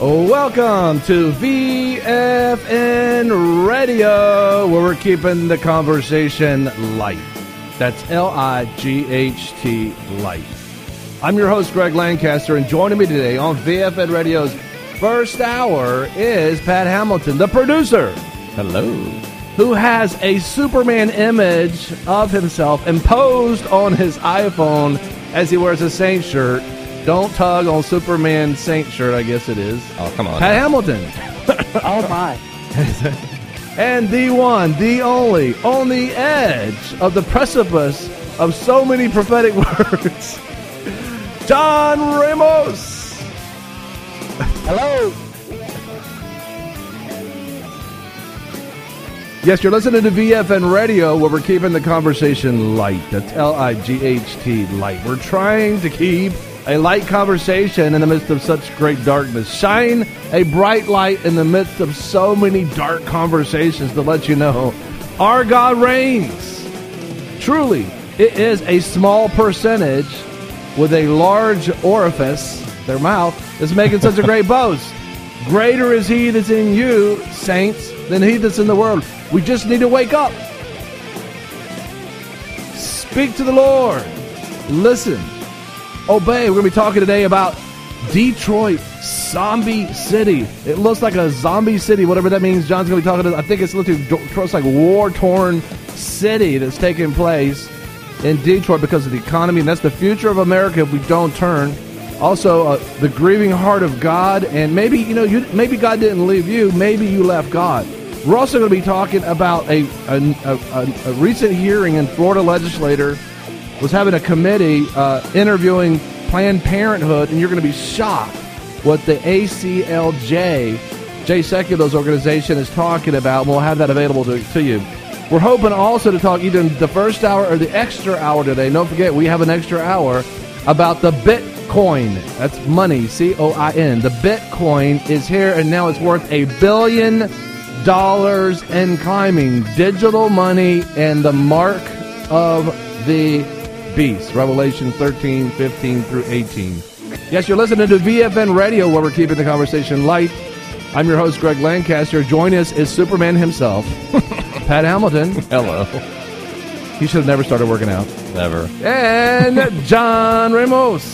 Welcome to VFN Radio, where we're keeping the conversation light. That's L-I-G-H-T, light. I'm your host, Greg Lancaster, and joining me today on VFN Radio's first hour is Pat Hamilton, the producer. Hello. Who has a Superman image of himself imposed on his iPhone as he wears a Saint shirt. Don't tug on Superman Saint shirt, I guess it is. Oh, come on. Pat Hamilton. Oh, my. And the one, the only, on the edge of the precipice of so many prophetic words, John Ramos. Hello. Yes, you're listening to VFN Radio, where we're keeping the conversation light. That's L-I-G-H-T, light. We're trying to keep a light conversation in the midst of such great darkness. Shine a bright light in the midst of so many dark conversations to let you know our God reigns. Truly, it is a small percentage with a large orifice, their mouth, is making such a great boast. Greater is he that's in you, saints, than he that's in the world. We just need to wake up. Speak to the Lord. Listen. Obey. We're going to be talking today about Detroit Zombie City. It looks like a zombie city, whatever that means. John's going to be talking to, I think it's like war-torn city that's taking place in Detroit because of the economy, and that's the future of America if we don't turn. Also, the grieving heart of God, and maybe, maybe God didn't leave you, maybe you left God. We're also going to be talking about a recent hearing in Florida legislator was having a committee interviewing Planned Parenthood, and you're going to be shocked what the ACLJ, Jay Sekulo's organization, is talking about. We'll have that available to you. We're hoping also to talk either in the first hour or the extra hour today. Don't forget, we have an extra hour about the Bitcoin. That's money, C-O-I-N. The Bitcoin is here, and now it's worth $1 billion and climbing. Digital money and the mark of the beast. Revelation 13, 15 through 18. Yes, you're listening to VFN Radio, where we're keeping the conversation light. I'm your host, Greg Lancaster. Join us is Superman himself, Pat Hamilton. Hello. He should have never started working out. Never. And John Ramos.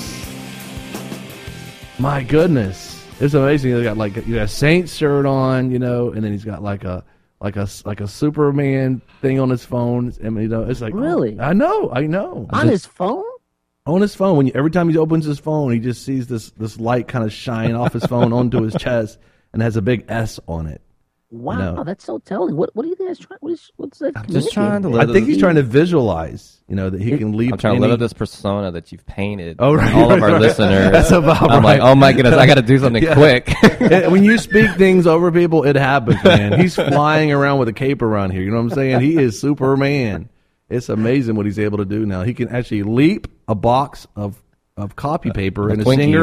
My goodness. It's amazing. He's got you got a Saints shirt on, and then he's got like a Superman thing on his phone. I mean, it's like, really? Oh, I know. On his phone? On his phone. Every time he opens his phone, he just sees this light kind of shine off his phone onto his chest, and has a big S on it. Wow, that's so telling. What do you think that's trying? What's that? I'm just trying to. I think he's trying to visualize, that he can leave. I'm trying to live up this persona that you've painted. Oh, right, all of our listeners. That's about I'm like, oh my goodness, I got to do something quick. When you speak things over people, it happens, man. He's flying around with a cape around here. You know what I'm saying? He is Superman. It's amazing what he's able to do now. He can actually leap a box of copy paper in a single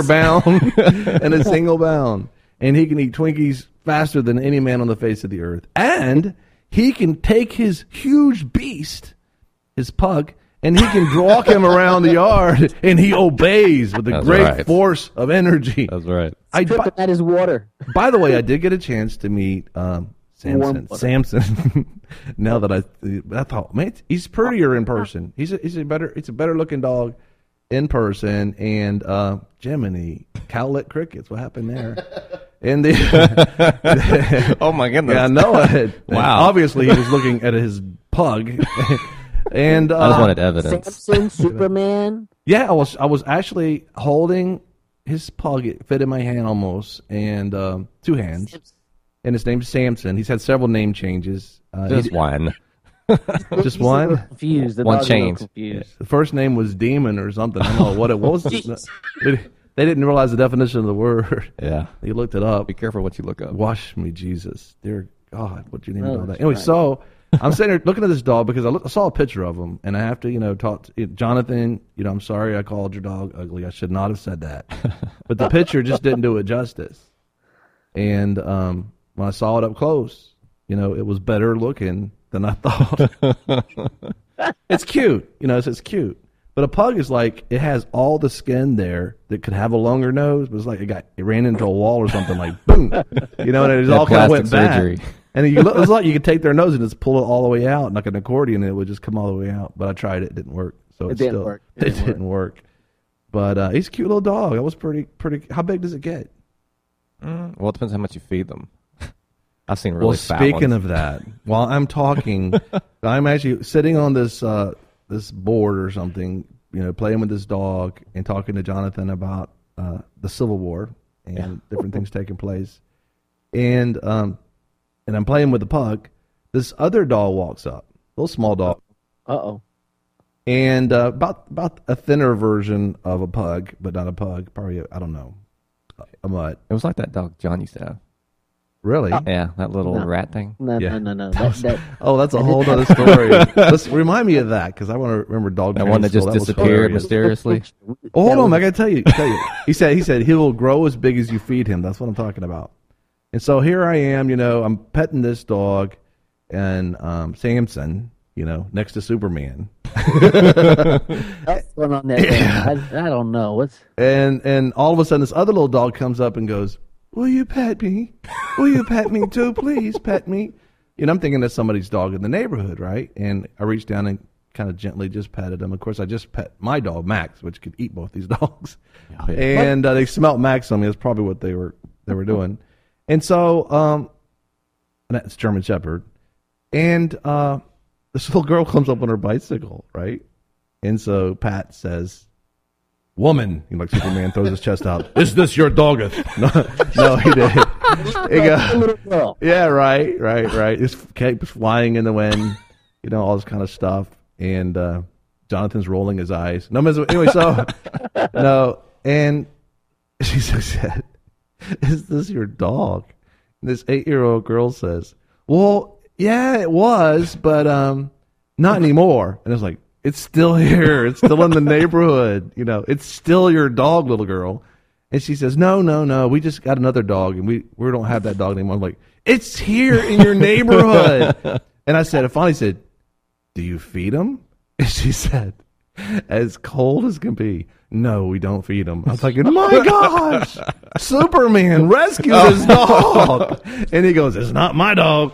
bound, and he can eat Twinkies faster than any man on the face of the earth. And he can take his huge beast, his pug, and he can walk him around the yard, and he obeys with a great force of energy. That's right. That is water. By the way, I did get a chance to meet Samson. Now that I thought, man, he's prettier in person. He's a better looking dog in person. And Jiminy, cowlet crickets. What happened there? And oh my goodness! Yeah, I know it. Wow. Obviously, he was looking at his pug. And I just wanted evidence. Samson, Superman. Yeah, I was actually holding his pug. It fit in my hand almost, and two hands. And his name's Samson. He's had several name changes. Just one. Just one? Confused. One change. Confused. The first name was Demon or something. I don't know what it was. They didn't realize the definition of the word. Yeah. They looked it up. Be careful what you look up. Wash me, Jesus. Dear God, what do you even know that? Anyway, so I'm sitting there looking at this dog because I saw a picture of him, and I have to, talk to Jonathan. I'm sorry I called your dog ugly. I should not have said that. But the picture just didn't do it justice. And when I saw it up close, it was better looking than I thought. It's cute. It's cute. But a pug is like, it has all the skin there that could have a longer nose, but it's like it ran into a wall or something, like boom, you know, and it all kind of went surgery. back. And it's like you could take their nose and just pull it all the way out, like an accordion, and it would just come all the way out. But I tried it didn't work. So it didn't work. But he's a cute little dog. That was pretty. How big does it get? Well, it depends how much you feed them. I've seen really fat speaking ones. of that, while I'm talking, I'm actually sitting on this board or something, you know, playing with this dog and talking to Jonathan about the Civil War and different things taking place. And I'm playing with the pug. This other dog walks up, a little small dog. Uh-oh. And about a thinner version of a pug, but not a pug. Probably, I don't know, a mutt. It was like that dog John used to have. Really? Yeah, that little rat thing. No. That's a whole other story. Let's remind me of that, because I want to remember dog. That one that just disappeared mysteriously. Oh, hold on, I got to tell you. He said he will grow as big as you feed him. That's what I'm talking about. And so here I am, you know, I'm petting this dog, and Samson, you know, next to Superman. What's going on there? I don't know. And all of a sudden, this other little dog comes up and goes, "Will you pet me? Will you pet me too? Please pet me." You know, I'm thinking that's somebody's dog in the neighborhood, right? And I reached down and kind of gently just petted him. Of course, I just pet my dog, Max, which could eat both these dogs. Oh, yeah. And they smelt Max on me. That's probably what they were doing. And so, and that's German Shepherd. And this little girl comes up on her bicycle, right? And so Pat says, "Woman," you know, like Superman throws his chest out. "Is this your dogeth?" No, he did. Yeah, right. This cape is flying in the wind, you know, all this kind of stuff. And Jonathan's rolling his eyes. Anyway, so no, and she said, "Is this your dog?" And this 8-year-old girl says, "Well, yeah, it was, but not anymore." And it's like, "It's still here. It's still in the neighborhood. You know, it's still your dog, little girl." And she says, No. We just got another dog, and we don't have that dog anymore." I'm like, "It's here in your neighborhood." And I finally said, "Do you feed him?" And she said, as cold as can be, "No, we don't feed him." I was like, "My gosh, Superman rescued his dog." And he goes, "It's not my dog."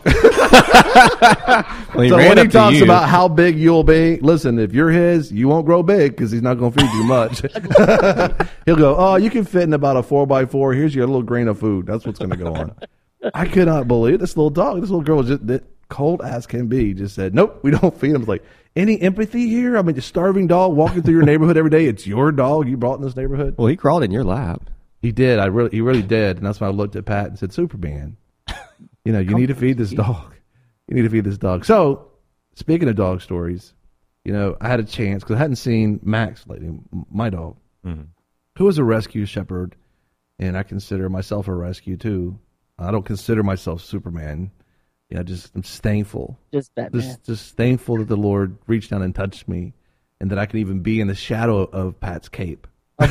Well, so when he talks about how big you'll be, listen, if you're his, you won't grow big because he's not going to feed you much. He'll go, "Oh, you can fit in about a 4x4. Here's your little grain of food." That's what's going to go on. I could not believe this little dog. This little girl was just cold as can be. Just said, "Nope, we don't feed him." I was like, any empathy here? I mean, a starving dog walking through your neighborhood every day. It's your dog you brought in this neighborhood. Well, he crawled in your lap. He did. He really did. And that's when I looked at Pat and said, "Superman, you know, you need to feed this dog. You need to feed this dog." So, speaking of dog stories, you know, I had a chance because I hadn't seen Max lately, my dog, who is a rescue shepherd, and I consider myself a rescue too. I don't consider myself Superman. You know, I'm thankful. Just Batman. Just thankful that the Lord reached down and touched me, and that I can even be in the shadow of Pat's cape.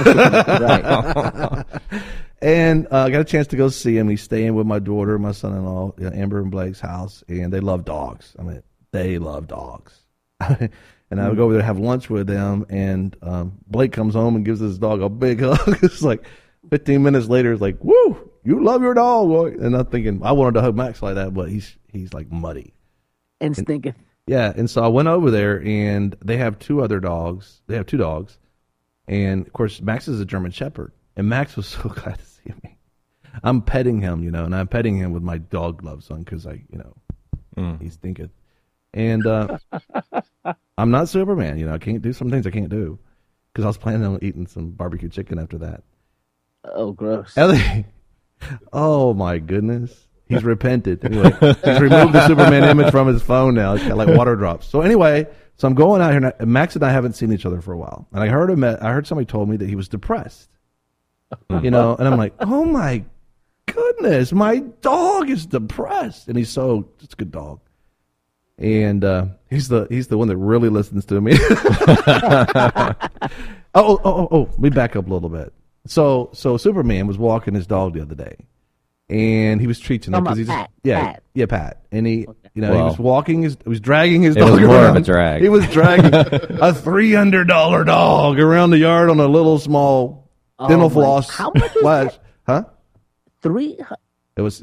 Right. And I got a chance to go see him. He's staying with my daughter, my son-in-law, Amber and Blake's house, and they love dogs. I mean, they love dogs. And I would go over there and have lunch with them, and Blake comes home and gives his dog a big hug. It's like 15 minutes later, it's like, "Woo, you love your dog, boy." And I'm thinking, I wanted to hug Max like that, but he's like muddy. And stinking. Yeah, and so I went over there, and they have two other dogs. They have two dogs. And, of course, Max is a German Shepherd. And Max was so glad to see me. I'm petting him, you know, and I'm petting him with my dog gloves on because he stinketh. And I'm not Superman, you know. I can't do some things I can't do because I was planning on eating some barbecue chicken after that. Oh, gross. Ellie, oh, my goodness. He's repented. Anyway, he's removed the Superman image from his phone now. It's got like water drops. So anyway, so I'm going out here, and Max and I haven't seen each other for a while. And I heard somebody told me that he was depressed. You know, and I'm like, "Oh my goodness, my dog is depressed." And he's a good dog. And he's the one that really listens to me. Oh, let me back up a little bit. So Superman was walking his dog the other day. and he was teaching them Talking because he about just Pat. Pat, and he he Well, was walking he was dragging his it dog was more around. of a drag. He was dragging a $300 dog around the yard on a little small dental my- floss. how much was flash. that? Huh? $300? It was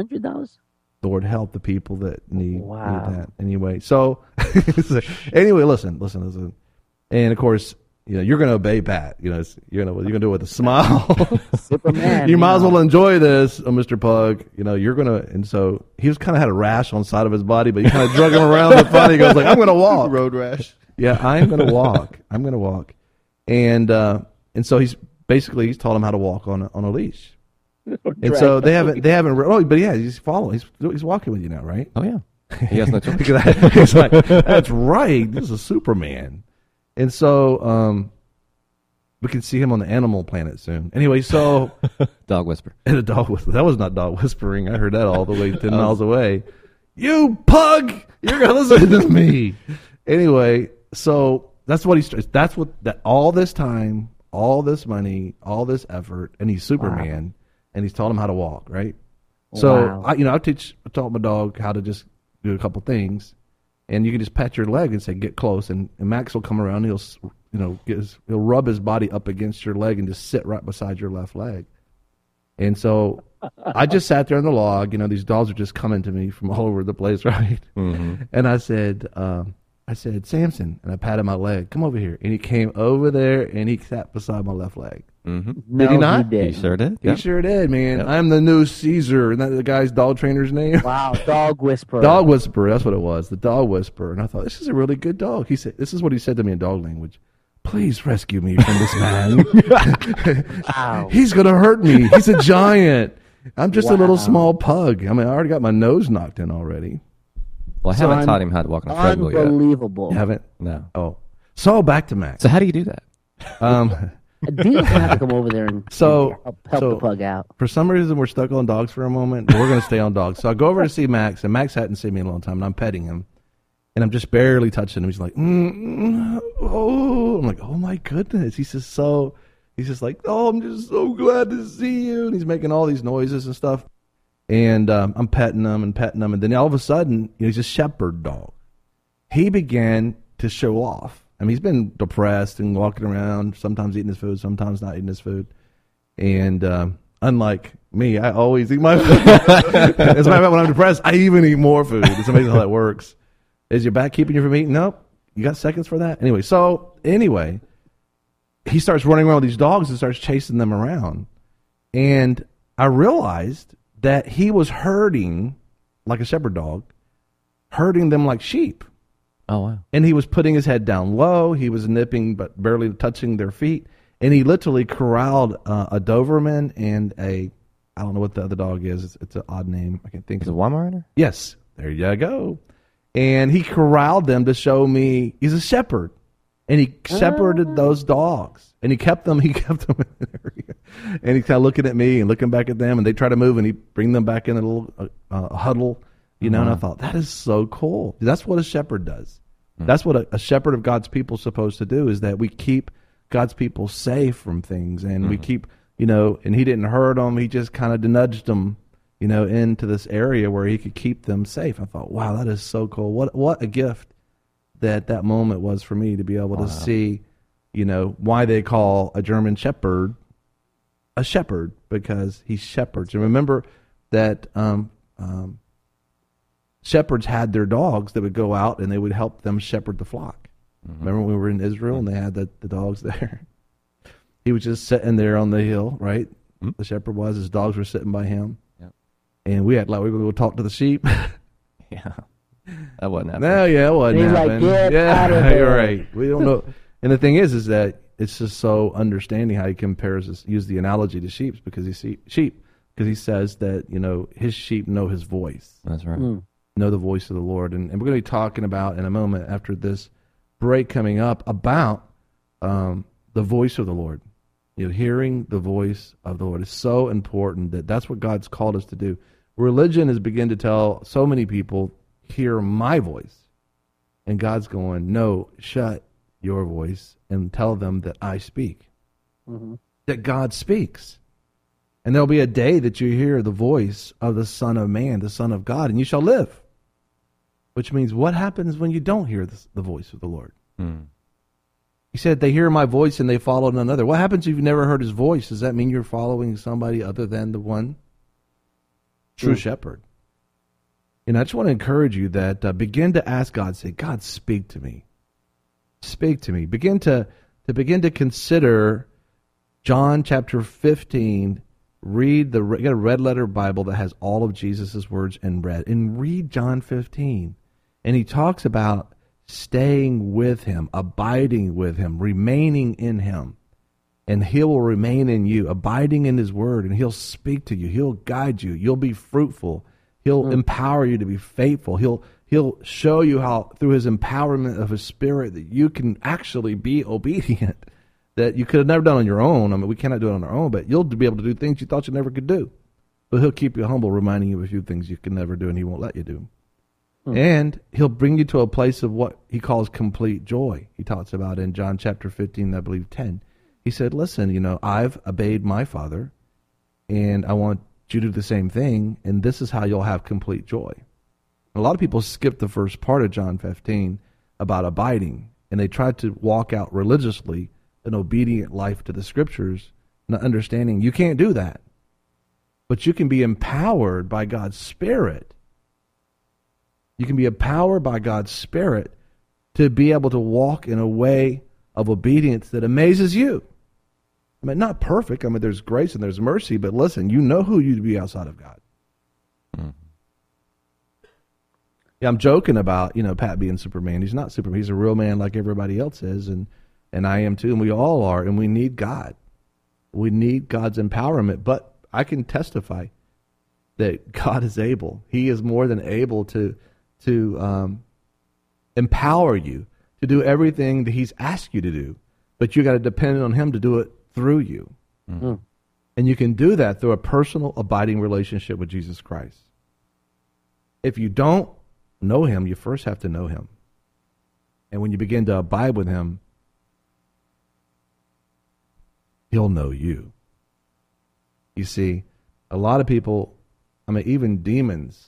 Lord help the people that need that anyway. So anyway, listen, and of course, you're going to obey Pat. You're going to do it with a smile. Superman. You might as well enjoy this, Mr. Pug. You're going to, and so he was kind of had a rash on the side of his body, but he kind of drug him around the front. He goes like, I'm going to walk. Road rash. Yeah, I'm going to walk. I'm going to walk. And so he's told him how to walk on a leash. And so they haven't, but yeah, he's following. He's walking with you now, right? Oh, yeah. He has no choice. He's like, that's right. This is Superman. And so we can see him on the Animal Planet soon. Anyway, so Dog whisper. and a dog whisper. That was not dog whispering. I heard that all the way 10 miles away. You pug! You're gonna listen to me. Anyway, so that's what all this time, all this money, all this effort, and he's Superman, and he's taught him how to walk, right? So I taught my dog how to just do a couple things. And you can just pat your leg and say, "Get close," and Max will come around. And he'll rub his body up against your leg and just sit right beside your left leg. And so I just sat there on the log. These dogs are just coming to me from all over the place, right? Mm-hmm. And I said, Samson, and I patted my leg. Come over here. And he came over there and he sat beside my left leg. Mm-hmm. No, Did he not? He did. He sure did. He sure did, man. Yep. I'm the new Caesar. Isn't that the guy's dog trainer's name? Wow, dog whisperer. Dog whisperer, that's what it was. The dog whisperer. And I thought, this is a really good dog. He said, this is what he said to me in dog language. Please rescue me from this man. Wow. He's going to hurt me. He's a giant. I'm just a little small pug. I already got my nose knocked in already. Well, I haven't taught him how to walk on a treadmill yet. Unbelievable. You haven't? No. Oh. So back to Max. So how do you do that? Deal's gonna have to come over there and help the pug out. For some reason, we're stuck on dogs for a moment, but we're going to stay on dogs. So I go over to see Max, and Max hadn't seen me in a long time, and I'm petting him. And I'm just barely touching him. He's like, oh. I'm like, oh my goodness. He's just like, oh, I'm just so glad to see you. And he's making all these noises and stuff. And I'm petting him. And then all of a sudden, he's a shepherd dog. He began to show off. He's been depressed and walking around, sometimes eating his food, sometimes not eating his food. And unlike me, I always eat my food. As a matter of fact, when I'm depressed, I even eat more food. It's amazing how that works. Is your back keeping you from eating? Nope. You got seconds for that? Anyway, he starts running around with these dogs and starts chasing them around. And I realized that he was herding, like a shepherd dog, herding them like sheep. Oh, wow. And he was putting his head down low. He was nipping but barely touching their feet. And he literally corralled a Doberman and I don't know what the other dog is. It's an odd name. I can't think Is of it Weimaraner? Yes, there you go. And he corralled them to show me he's a shepherd. And he shepherded those dogs. And he kept them in the area. And he's kind of looking at me and looking back at them. And they try to move and he bring them back in a little huddle. And I thought, that is so cool. That's what a shepherd does. That's what a shepherd of God's people is supposed to do, is that we keep God's people safe from things. And we keep, and he didn't hurt them. He just kind of nudged them, into this area where he could keep them safe. I thought, wow, that is so cool. What a gift that moment was for me to be able to see, why they call a German shepherd a shepherd, because he shepherds. And remember that shepherds had their dogs that would go out and they would help them shepherd the flock. Remember when we were in Israel and they had the dogs there? He was just sitting there on the hill, right? The shepherd was. His dogs were sitting by him. Yep. And we were going to go talk to the sheep. Yeah. That wasn't happening. No, yeah, it wasn't He's like, happening. "Get Yeah, out of there." you're right. We don't know. And the thing is that it's just so understanding how he use the analogy to sheep, because he says that, his sheep know his voice. That's right. Know the voice of the Lord. And we're going to be talking about in a moment after this break coming up about the voice of the Lord. Hearing the voice of the Lord is so important. That's what God's called us to do. Religion has begun to tell so many people, hear my voice. And God's going, no, shut your voice and tell them that I speak. That God speaks. And there'll be a day that you hear the voice of the Son of Man, the Son of God, and you shall live. Which means, what happens when you don't hear the voice of the Lord? He said, they hear my voice and they follow none other. What happens if you've never heard his voice? Does that mean you're following somebody other than the one true shepherd? And I just want to encourage you that begin to ask God, say, God, speak to me. Speak to me. Begin to consider John chapter 15. You got a red letter Bible that has all of Jesus' words in red. And read John 15. And he talks about staying with him, abiding with him, remaining in him. And he will remain in you, abiding in his word. And he'll speak to you. He'll guide you. You'll be fruitful. He'll empower you to be faithful. He'll show you how, through his empowerment of his spirit, that you can actually be obedient that you could have never done on your own. I mean, we cannot do it on our own, but you'll be able to do things you thought you never could do. But he'll keep you humble, reminding you of a few things you can never do, and he won't let you do. And he'll bring you to a place of what he calls complete joy. He talks about in John chapter 15, I believe 10. He said, listen, I've obeyed my Father, and I want you to do the same thing, and this is how you'll have complete joy. A lot of people skip the first part of John 15 about abiding, and they try to walk out religiously an obedient life to the Scriptures, not understanding you can't do that. But you can be empowered by God's Spirit. You can be empowered by God's Spirit to be able to walk in a way of obedience that amazes you. I mean, not perfect. I mean, there's grace and there's mercy, but listen, you know who you'd be outside of God. Yeah, I'm joking about, Pat being Superman. He's not Superman. He's a real man like everybody else is, and I am too, and we all are, and we need God. We need God's empowerment, but I can testify that God is able. He is more than able to empower you to do everything that he's asked you to do, but you got to depend on him to do it through you. And you can do that through a personal, abiding relationship with Jesus Christ. If you don't know him, you first have to know him. And when you begin to abide with him, he'll know you. You see, a lot of people, even demons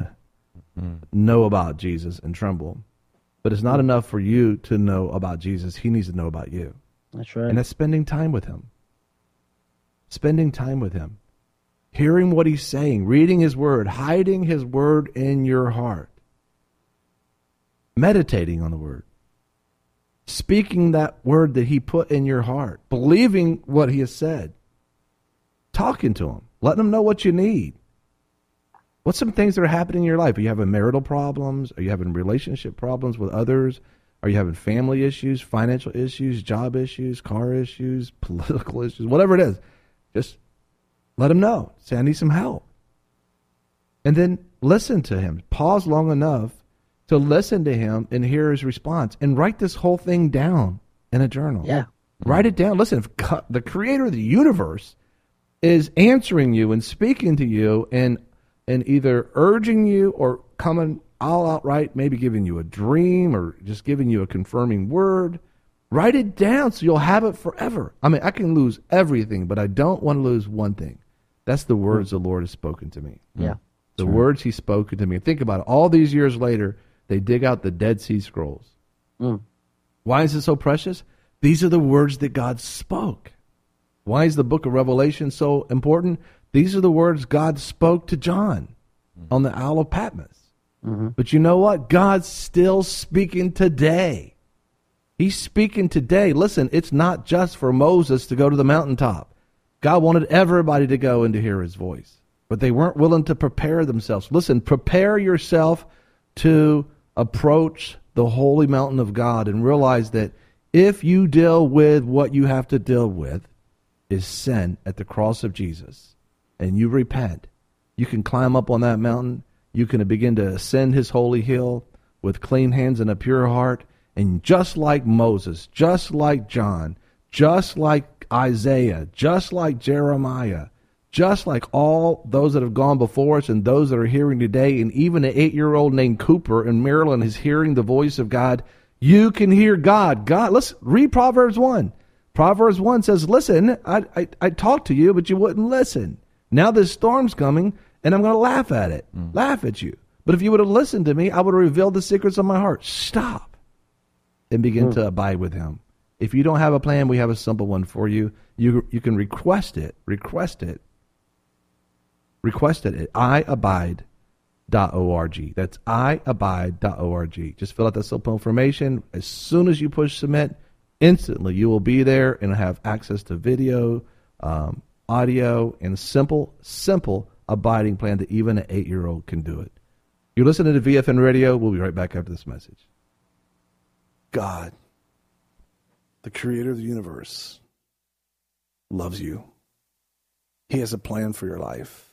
know about Jesus and tremble. But it's not enough for you to know about Jesus. He needs to know about you. That's right. And that's spending time with him. Spending time with him. Hearing what he's saying, reading his word, hiding his word in your heart. Meditating on the word. Speaking that word that he put in your heart. Believing what he has said. Talking to him. Letting him know what you need. What's some things that are happening in your life? Are you having marital problems? Are you having relationship problems with others? Are you having family issues, financial issues, job issues, car issues, political issues, whatever it is? Just let him know. Say, I need some help. And then listen to him. Pause long enough to listen to him and hear his response. And write this whole thing down in a journal. Yeah. Write it down. Listen, if God, the creator of the universe, is answering you and speaking to you and either urging you or coming all outright, maybe giving you a dream or just giving you a confirming word, write it down so you'll have it forever. I can lose everything, but I don't want to lose one thing. That's the words the Lord has spoken to me. Yeah. The words he's spoken to me. Think about it. All these years later, they dig out the Dead Sea Scrolls. Why is it so precious? These are the words that God spoke. Why is the book of Revelation so important? These are the words God spoke to John on the Isle of Patmos. But you know what? God's still speaking today. He's speaking today. Listen, it's not just for Moses to go to the mountaintop. God wanted everybody to go and to hear his voice. But they weren't willing to prepare themselves. Listen, prepare yourself to approach the holy mountain of God and realize that if you deal with what you have to deal with is sin at the cross of Jesus, and you repent, you can climb up on that mountain. You can begin to ascend his holy hill with clean hands and a pure heart. And just like Moses, just like John, just like Isaiah, just like Jeremiah, just like all those that have gone before us and those that are hearing today, and even an 8-year-old named Cooper in Maryland is hearing the voice of God, you can hear God. Let's read Proverbs 1. Proverbs 1 says, listen, I talked to you, but you wouldn't listen. Now this storm's coming, and I'm going to laugh at it, laugh at you. But if you would have listened to me, I would have revealed the secrets of my heart. Stop and begin to abide with him. If you don't have a plan, we have a simple one for you. You can request it. Request it at iabide.org. That's iabide.org. Just fill out that simple information. As soon as you push submit, instantly you will be there and have access to video, audio, and simple abiding plan that even an 8-year-old can do it. You're listening to VFN Radio. We'll be right back after this message. God, the creator of the universe, loves you. He has a plan for your life.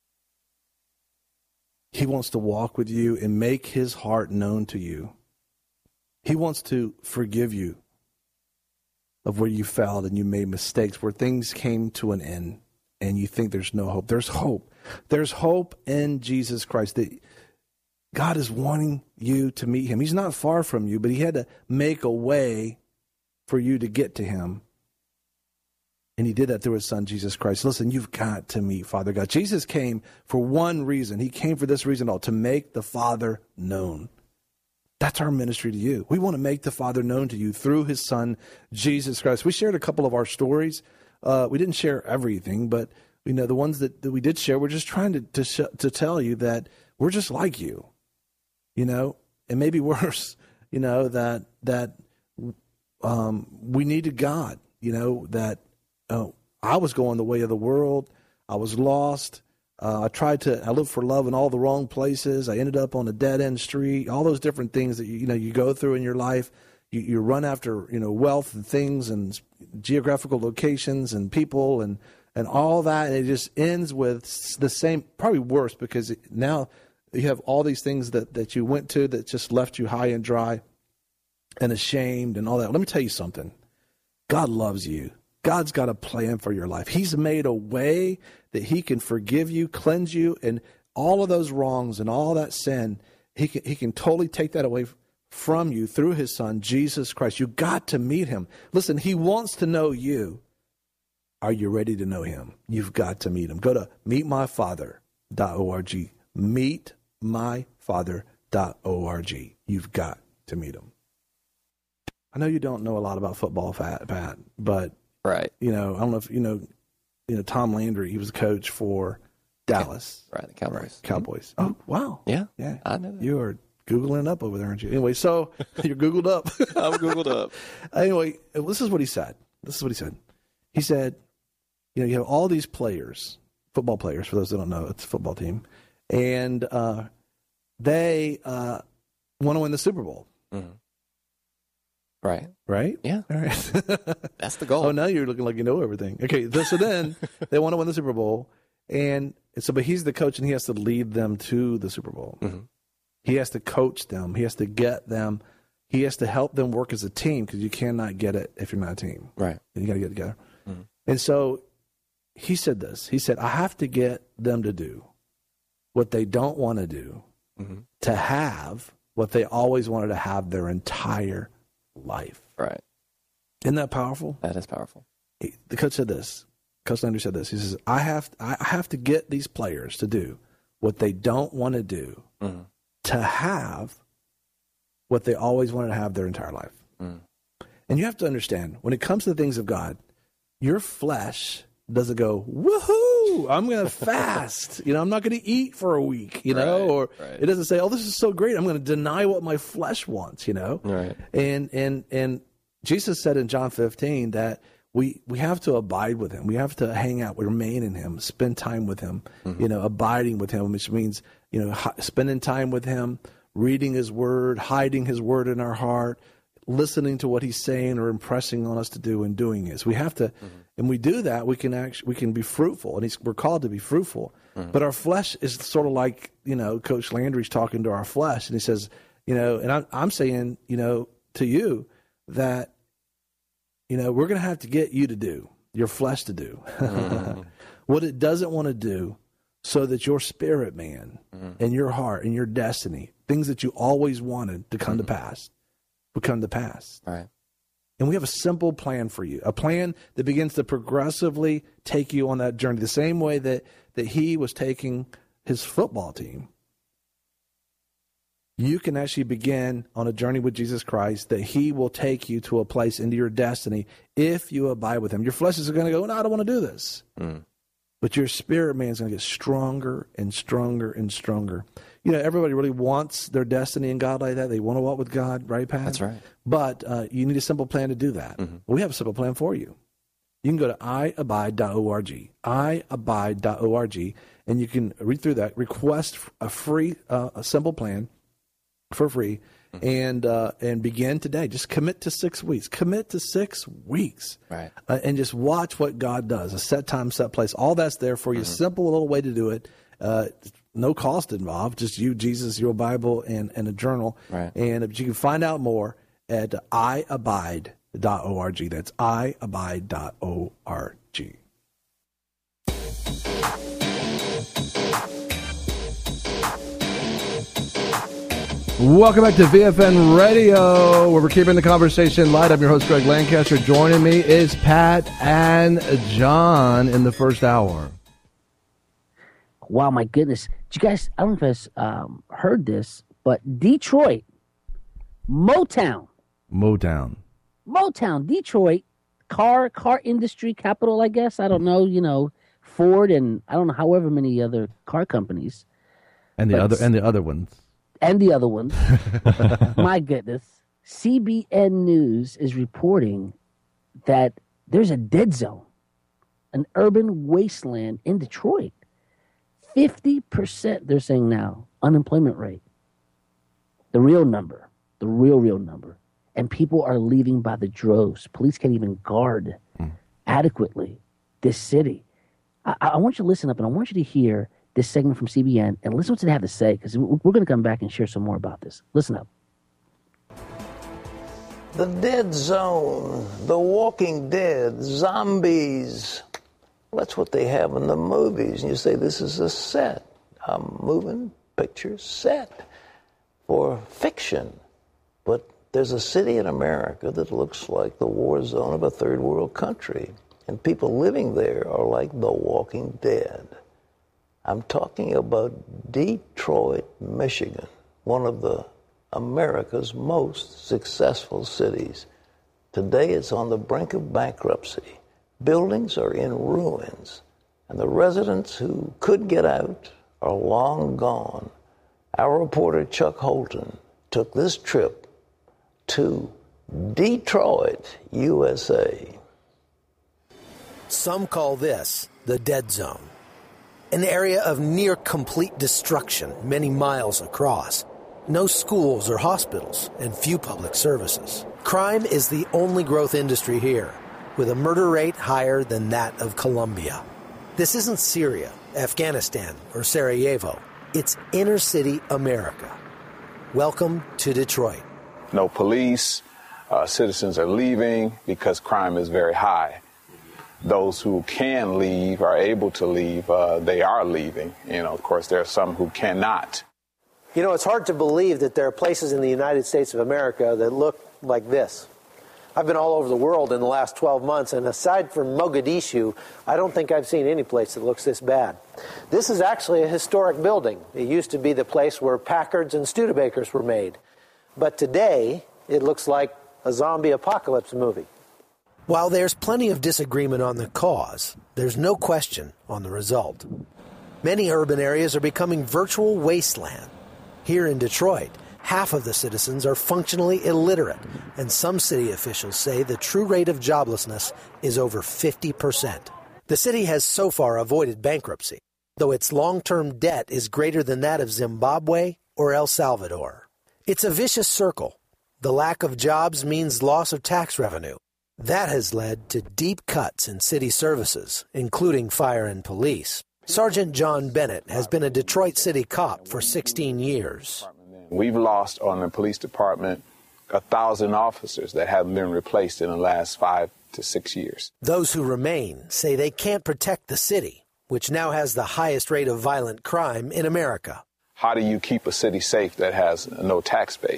He wants to walk with you and make his heart known to you. He wants to forgive you of where you failed and you made mistakes, where things came to an end and you think there's no hope. There's hope. There's hope in Jesus Christ. That God is wanting you to meet him. He's not far from you, but he had to make a way for you to get to him. And he did that through his son, Jesus Christ. Listen, you've got to meet Father God. Jesus came for one reason. He came for this reason to make the Father known. That's our ministry to you. We want to make the Father known to you through his son, Jesus Christ. We shared a couple of our stories. We didn't share everything, but the ones that we did share, we're just trying to tell you that we're just like you. And maybe worse, that we needed God, that I was going the way of the world. I was lost. I lived for love in all the wrong places. I ended up on a dead-end street, all those different things that, you go through in your life. You run after, wealth and things and geographical locations and people and all that. And it just ends with the same, probably worse, because now you have all these things that you went to that just left you high and dry and ashamed and all that. Let me tell you something. God loves you. God's got a plan for your life. He's made a way that he can forgive you, cleanse you, and all of those wrongs and all that sin, he can totally take that away from you through his son, Jesus Christ. You got to meet him. Listen, he wants to know you. Are you ready to know him? You've got to meet him. Go to meetmyfather.org. Meetmyfather.org. You've got to meet him. I know you don't know a lot about football, Pat, but right. I don't know if Tom Landry. He was a coach for Dallas. Right, the Cowboys. Right, Cowboys. Oh, wow. Yeah, I know that. You are Googling up over there, aren't you? Anyway, so you're Googled up. I'm Googled up. Anyway, this is what he said. He said, you have all these players, football players, for those that don't know, it's a football team, and they want to win the Super Bowl. Mm-hmm. Right. Yeah. All right. That's the goal. Oh, now you're looking like you know everything. Okay. So then they want to win the Super Bowl. But he's the coach and he has to lead them to the Super Bowl. Mm-hmm. He has to coach them. He has to get them. He has to help them work as a team because you cannot get it if you're not a team. Right. And you got to get together. Mm-hmm. And so he said this. He said, I have to get them to do what they don't want to do to have what they always wanted to have their entire life. Right. Isn't that powerful? That is powerful. The coach said this. Coach Landry said this. He says, I have to get these players to do what they don't want to do to have what they always wanted to have their entire life. Mm. And you have to understand, when it comes to the things of God, your flesh doesn't go, woohoo, I'm going to fast. I'm not going to eat for a week, or it doesn't say, oh, this is so great. I'm going to deny what my flesh wants, Right. And Jesus said in John 15 that we have to abide with him. We have to hang out, remain in him, spend time with him, abiding with him, which means, spending time with him, reading his word, hiding his word in our heart, listening to what he's saying or impressing on us to do and doing it. So we have to, and we do that, we can be fruitful, and we're called to be fruitful. But our flesh is sort of like, Coach Landry's talking to our flesh, and he says, and I'm saying, to you that, we're going to have to get you to do, your flesh to do what it doesn't want to do, so that your spirit, man, and your heart and your destiny, things that you always wanted to come to pass, will come to pass. Right. And we have a simple plan for you, a plan that begins to progressively take you on that journey, the same way that he was taking his football team. You can actually begin on a journey with Jesus Christ that he will take you to a place into your destiny if you abide with him. Your flesh is going to go, no, I don't want to do this. But your spirit man is going to get stronger and stronger and stronger. You know, everybody really wants their destiny in God like that. They want to walk with God, right, Pat? That's right. But you need a simple plan to do that. We have a simple plan for you. You can go to iabide.org, iabide.org, and you can read through that, request a free, a simple plan for free, and begin today. Just commit to 6 weeks. Commit to 6 weeks. Right. And just watch what God does. A set time, set place. All that's there for you. Simple little way to do it. No cost involved. Just you, Jesus, your Bible, and a journal. Right. And if you can find out more at iabide.org. That's iabide.org. Welcome back to VFN Radio, where we're keeping the conversation light. I'm your host, Greg Lancaster. Joining me is Pat and John in the first hour. Wow, my goodness. Did you guys, I don't know if you guys heard this, but Detroit, Motown, Detroit, car industry capital, I guess. I don't know, you know, Ford and I don't know, however many other car companies. And the other ones. And the other ones. My goodness. CBN News is reporting that there's a dead zone, an urban wasteland in Detroit. 50%, they're saying now, unemployment rate. The real number. And people are leaving by the droves. Police can't even guard adequately this city. I want you to listen up, and I want you to hear this segment from CBN and listen to what they have to say, because we're going to come back and share some more about this. Listen up. The dead zone, The Walking Dead, zombies. That's what they have in the movies. And you say, this is a set, a moving picture set for fiction. But there's a city in America that looks like the war zone of a third world country. And people living there are like the Walking Dead. I'm talking about Detroit, Michigan, one of America's most successful cities. Today it's on the brink of bankruptcy. Buildings are in ruins, and the residents who could get out are long gone. Our reporter Chuck Holton took this trip to Detroit, USA. Some call this the dead zone. An area of near complete destruction many miles across. No schools or hospitals, and few public services. Crime is the only growth industry here, with a murder rate higher than that of Colombia. This isn't Syria, Afghanistan, or Sarajevo. It's inner city America. Welcome to Detroit. No police. Citizens are leaving because crime is very high. Those who can leave, are able to leave, they are leaving. You know, of course, there are some who cannot. You know, it's hard to believe that there are places in the United States of America that look like this. I've been all over the world in the last 12 months, and aside from Mogadishu, I don't think I've seen any place that looks this bad. This is actually a historic building. It used to be the place where Packards and Studebakers were made. But today, it looks like a zombie apocalypse movie. While there's plenty of disagreement on the cause, there's no question on the result. Many urban areas are becoming virtual wasteland. Here in Detroit, half of the citizens are functionally illiterate, and some city officials say the true rate of joblessness is over 50%. The city has so far avoided bankruptcy, though its long-term debt is greater than that of Zimbabwe or El Salvador. It's a vicious circle. The lack of jobs means loss of tax revenue. That has led to deep cuts in city services, including fire and police. Sergeant John Bennett has been a Detroit City cop for 16 years. We've lost on the police department 1,000 officers that haven't been replaced in the last 5 to 6 years. Those who remain say they can't protect the city, which now has the highest rate of violent crime in America. How do you keep a city safe that has no tax base?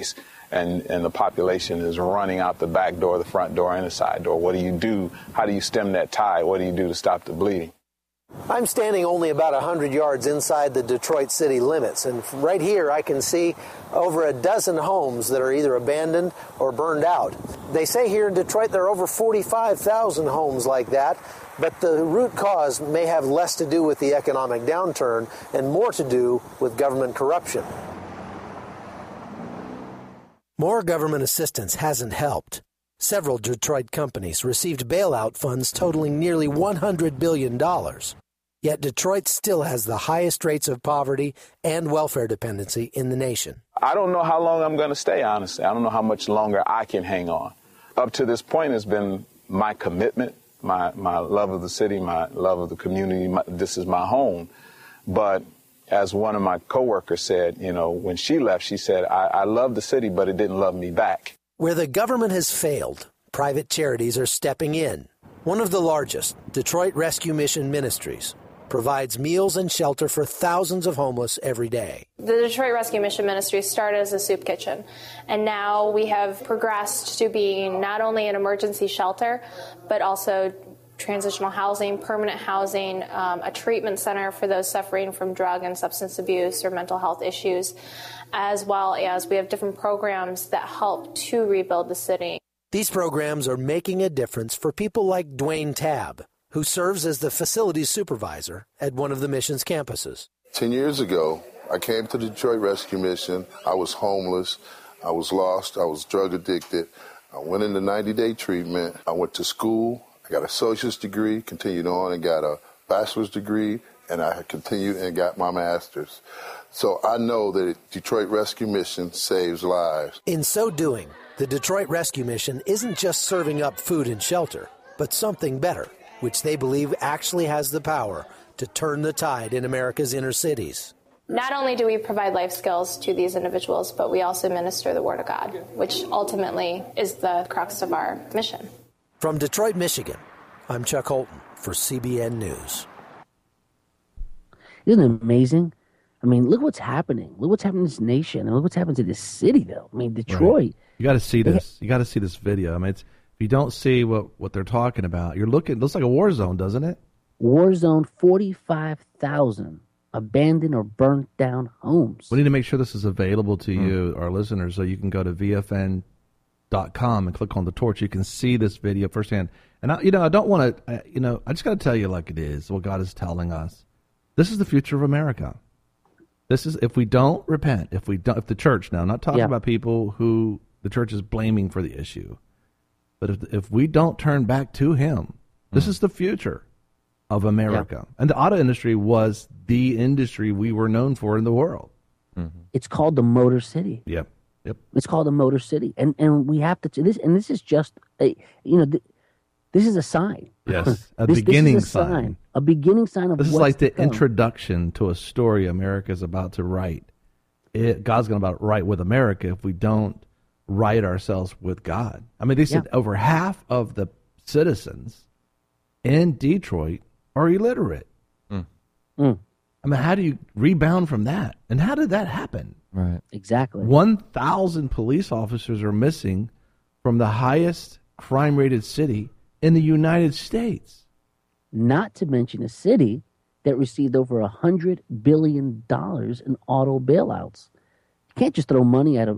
and the population is running out the back door, the front door, and the side door. What do you do? How do you stem that tide? What do you do to stop the bleeding? I'm standing only about 100 yards inside the Detroit city limits, and right here I can see over a dozen homes that are either abandoned or burned out. They say here in Detroit there are over 45,000 homes like that, but the root cause may have less to do with the economic downturn and more to do with government corruption. More government assistance hasn't helped. Several Detroit companies received bailout funds totaling nearly $100 billion. Yet Detroit still has the highest rates of poverty and welfare dependency in the nation. I don't know how long I'm going to stay, honestly. I don't know how much longer I can hang on. Up to this point, it's been my commitment, my love of the city, my love of the community. This is my home. But as one of my coworkers said, when she left, she said, I love the city, but it didn't love me back. Where the government has failed, private charities are stepping in. One of the largest, Detroit Rescue Mission Ministries, provides meals and shelter for thousands of homeless every day. The Detroit Rescue Mission Ministry started as a soup kitchen, and now we have progressed to being not only an emergency shelter, but also transitional housing, permanent housing, a treatment center for those suffering from drug and substance abuse or mental health issues, as well as we have different programs that help to rebuild the city. These programs are making a difference for people like Dwayne Tabb, who serves as the facilities supervisor at one of the mission's campuses. 10 years ago, I came to the Detroit Rescue Mission. I was homeless. I was lost. I was drug addicted. I went into 90-day treatment. I went to school. I got an associate's degree, continued on and got a bachelor's degree, and I continued and got my master's. So I know that Detroit Rescue Mission saves lives. In so doing, the Detroit Rescue Mission isn't just serving up food and shelter, but something better, which they believe actually has the power to turn the tide in America's inner cities. Not only do we provide life skills to these individuals, but we also minister the Word of God, which ultimately is the crux of our mission. From Detroit, Michigan, I'm Chuck Holton for CBN News. Isn't it amazing? I mean, look what's happening. Look what's happening in this nation, and look what's happened to this city, though. I mean, Detroit. Right. You got to see this. You got to see this video. I mean, if you don't see what they're talking about, you're looking. It looks like a war zone, doesn't it? War zone, 45,000 abandoned or burnt down homes. We need to make sure this is available to you, our listeners, so you can go to VFN.com and click on the torch. You can see this video firsthand. And I don't want to. I just got to tell you like it is. What God is telling us. This is the future of America. This is if we don't repent. If the church now, I'm not talking about people who the church is blaming for the issue, but if we don't turn back to Him, this is the future of America. And the auto industry was the industry we were known for in the world. Mm-hmm. It's called the Motor City. Yep. It's called the Motor City, and we have to this. And this is just this is a sign. Yes, a beginning sign. A beginning sign of this is what's like the to come. introduction to a story America is about to write. God's going to write with America if we don't right ourselves with God. I mean, they said over half of the citizens in Detroit are illiterate. I mean, how do you rebound from that? And how did that happen? Right. Exactly. 1,000 police officers are missing from the highest crime-rated city in the United States. Not to mention a city that received over $100 billion in auto bailouts. You can't just throw money at a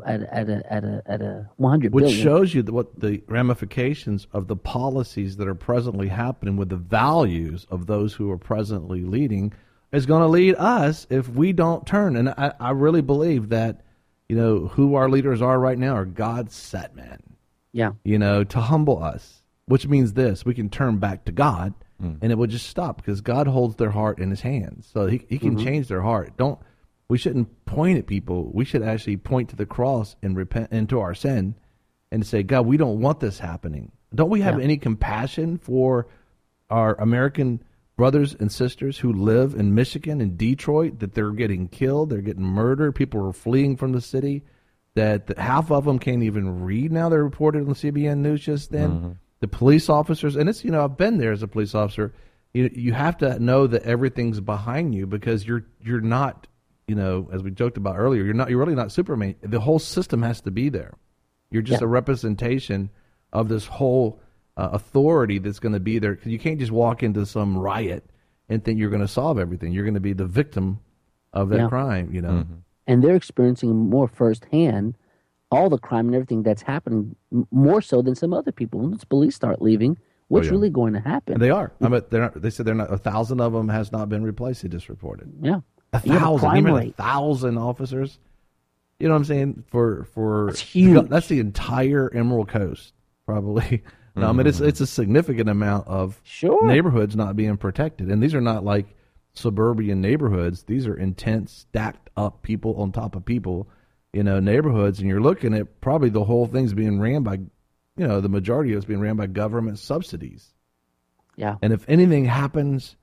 $100 Which billion. shows you what the ramifications of the policies that are presently happening with the values of those who are presently leading is going to lead us if we don't turn. And I really believe that, who our leaders are right now are God's set men. Yeah. To humble us, which means this, we can turn back to God and it will just stop because God holds their heart in His hands. So he can change their heart. We shouldn't point at people. We should actually point to the cross and repent into our sin and say, God, we don't want this happening. Don't we have any compassion for our American brothers and sisters who live in Michigan and Detroit, that they're getting killed, they're getting murdered, people are fleeing from the city, that half of them can't even read now? They're reported on CBN News just then. The police officers, and it's, I've been there as a police officer. You have to know that everything's behind you because you're not, as we joked about earlier, you're really not Superman. The whole system has to be there. You're just a representation of this whole authority that's going to be there. You can't just walk into some riot and think you're going to solve everything. You're going to be the victim of that crime, you know. Mm-hmm. And they're experiencing more firsthand all the crime and everything that's happening, more so than some other people. When the police start leaving, what's really going to happen? And they are. I mean, they said they're not. 1,000 of them has not been replaced. They just reported. Yeah, 1,000. Even 1,000 officers. You know what I'm saying? For that's huge. That's the entire Emerald Coast, probably. No, I mean it's a significant amount of neighborhoods not being protected, and these are not like suburban neighborhoods. These are intense, stacked up people on top of people, you know, neighborhoods, and you're looking at probably the whole thing's being ran by, you know, the majority of it's being ran by government subsidies. Yeah. And if anything happens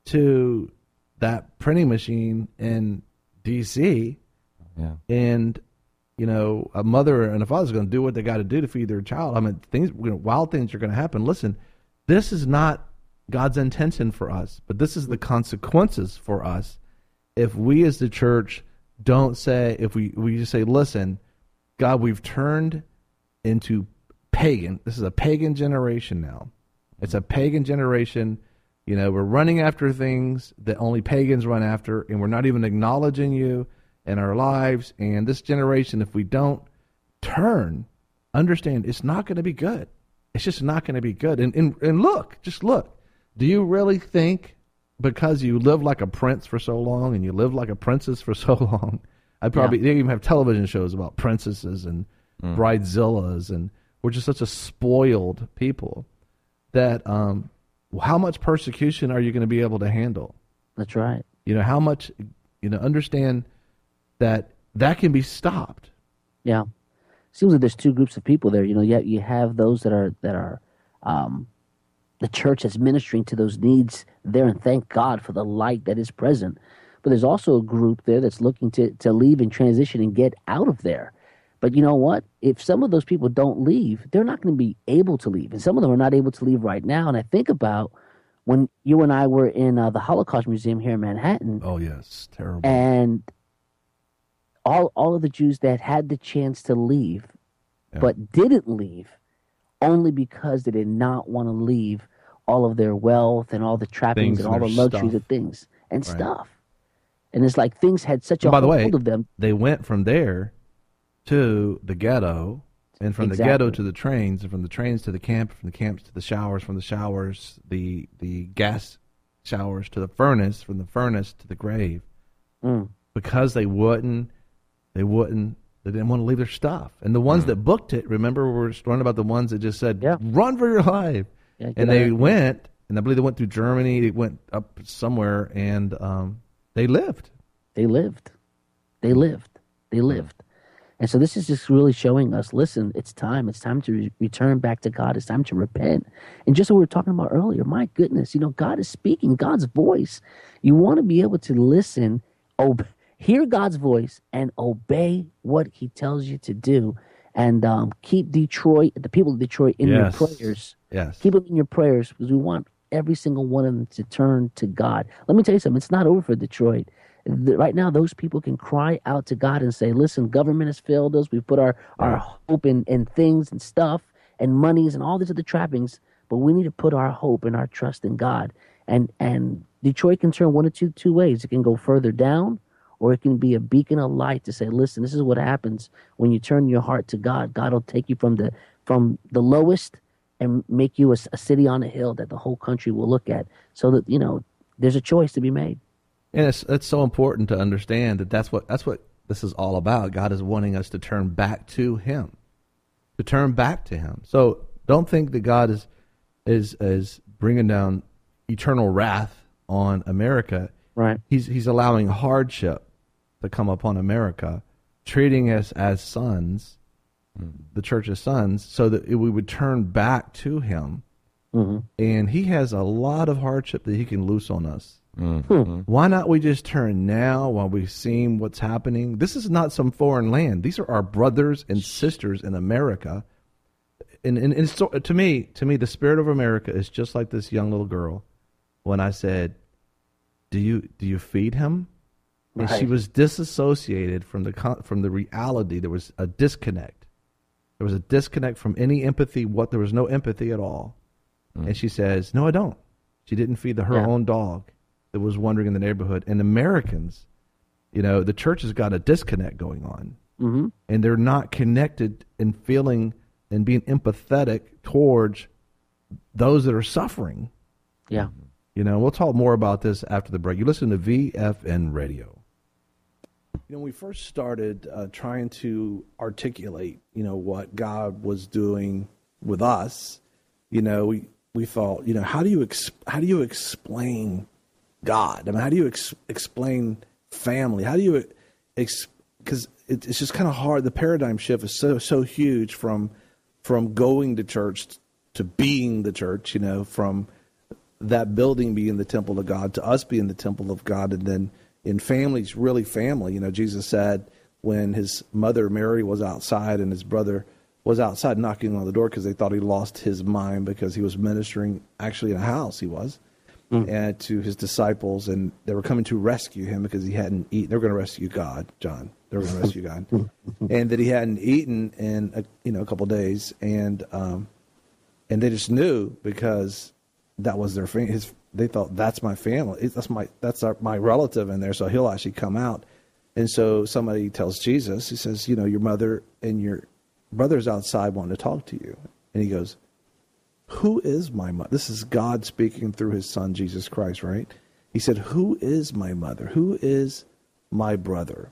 to that printing machine in D.C., and you know, a mother and a father's going to do what they got to do to feed their child. I mean, wild things are going to happen. Listen, this is not God's intention for us, but this is the consequences for us if we as the church don't say, if we just say, listen, God, we've turned into pagan. This is a pagan generation now. It's a pagan generation. You know, we're running after things that only pagans run after, and we're not even acknowledging you in our lives. And this generation, if we don't turn, understand it's not going to be good. It's just not going to be good. And look, just look. Do you really think because you live like a prince for so long and you live like a princess for so long, they even have television shows about princesses and bridezillas, and we're just such a spoiled people that how much persecution are you going to be able to handle? That's right. You know, how much, you know, understand that can be stopped. Yeah. Seems like there's two groups of people there. You know, you have those that are the church is ministering to those needs there, and thank God for the light that is present. But there's also a group there that's looking to leave and transition and get out of there. But you know what? If some of those people don't leave, they're not going to be able to leave. And some of them are not able to leave right now. And I think about when you and I were in the Holocaust Museum here in Manhattan. Oh, yes. Terrible. And all of the Jews that had the chance to leave but didn't leave only because they did not want to leave all of their wealth and all the trappings and all the luxuries of things and stuff. And it's like things had such a hold of them. They went from there to the ghetto, and from the ghetto to the trains, and from the trains to the camp, from the camps to the showers, from the showers, the gas showers to the furnace, from the furnace to the grave. Because they didn't want to leave their stuff. And the ones that booked it, remember, we were talking about the ones that just said, run for your life. Yeah, and they went, and I believe they went through Germany, they went up somewhere, and they lived. They lived. And so this is just really showing us, listen, it's time. It's time to return back to God. It's time to repent. And just what we were talking about earlier, my goodness, you know, God is speaking, God's voice. You want to be able to listen, hear God's voice, and obey what he tells you to do. And keep Detroit, the people of Detroit, in your prayers. Yes. Keep them in your prayers, because we want every single one of them to turn to God. Let me tell you something. It's not over for Detroit. Right now, those people can cry out to God and say, listen, government has failed us. We've put our hope in things and stuff and monies and all these other trappings, but we need to put our hope and our trust in God. And Detroit can turn one of two ways. It can go further down, or it can be a beacon of light to say, listen, this is what happens when you turn your heart to God. God will take you from the lowest and make you a city on a hill that the whole country will look at. So that, you know, there's a choice to be made. And it's so important to understand that's what this is all about. God is wanting us to turn back to Him, So don't think that God is bringing down eternal wrath on America. Right. He's allowing hardship to come upon America, treating us as sons, the church's sons, so that we would turn back to Him. Mm-hmm. And He has a lot of hardship that He can loose on us. Mm-hmm. Why not we just turn now while we've seen what's happening? This is not some foreign land. These are our brothers and sisters in America. And so, to me, the spirit of America is just like this young little girl when I said, do you feed him? And she was disassociated from the reality. There was a disconnect. There was a disconnect from any empathy. There was no empathy at all. And she says, no, I don't. She didn't feed her own dog that was wandering in the neighborhood. And Americans, the church has got a disconnect going on. Mm-hmm. And they're not connected and feeling and being empathetic towards those that are suffering. Yeah. We'll talk more about this after the break. You listen to VFN Radio. When we first started trying to articulate, what God was doing with us, we thought, how do you explain God? I mean, how do you explain family? How do you because it's just kind of hard. The paradigm shift is so huge from going to church to being the church. From that building being the temple of God to us being the temple of God, and then in families, really family. Jesus said when his mother Mary was outside and his brother was outside knocking on the door because they thought he lost his mind because he was ministering actually in a house. He was. And to his disciples, and they were coming to rescue him because he hadn't eaten. They were going to rescue God, John. They were going to rescue God, and that he hadn't eaten in a couple of days, and they just knew because that was their family. They thought that's my family. That's my relative in there, so he'll actually come out. And so somebody tells Jesus, he says, your mother and your brother's outside wanting to talk to you, and he goes, who is my mother? This is God speaking through his son, Jesus Christ, right? He said, who is my mother? Who is my brother?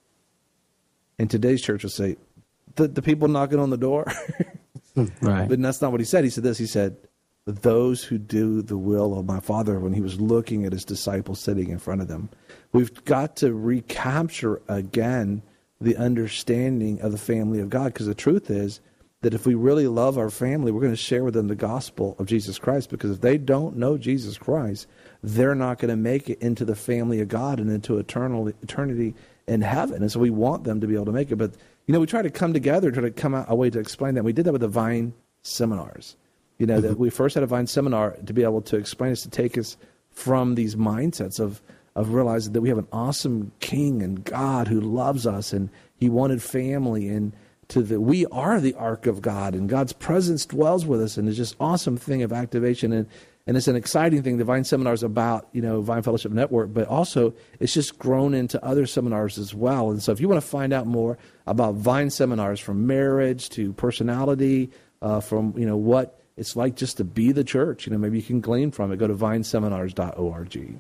And today's church will say, the people knocking on the door. Right. But that's not what he said. He said this. He said, those who do the will of my Father, when he was looking at his disciples sitting in front of them. We've got to recapture again the understanding of the family of God, because the truth is, that if we really love our family, we're going to share with them the gospel of Jesus Christ, because if they don't know Jesus Christ, they're not going to make it into the family of God and into eternity in heaven. And so we want them to be able to make it. But, we try to come together, try to come out a way to explain that. We did that with the Vine seminars. That we first had a Vine seminar to be able to explain us, to take us from these mindsets of realizing that we have an awesome King and God who loves us, and he wanted family, and we are the ark of God, and God's presence dwells with us, and it's just awesome thing of activation, and it's an exciting thing. The Vine Seminar is about, Vine Fellowship Network, but also it's just grown into other seminars as well. And so if you want to find out more about Vine Seminars, from marriage to personality, from, what it's like just to be the church, maybe you can glean from it. Go to vineseminars.org.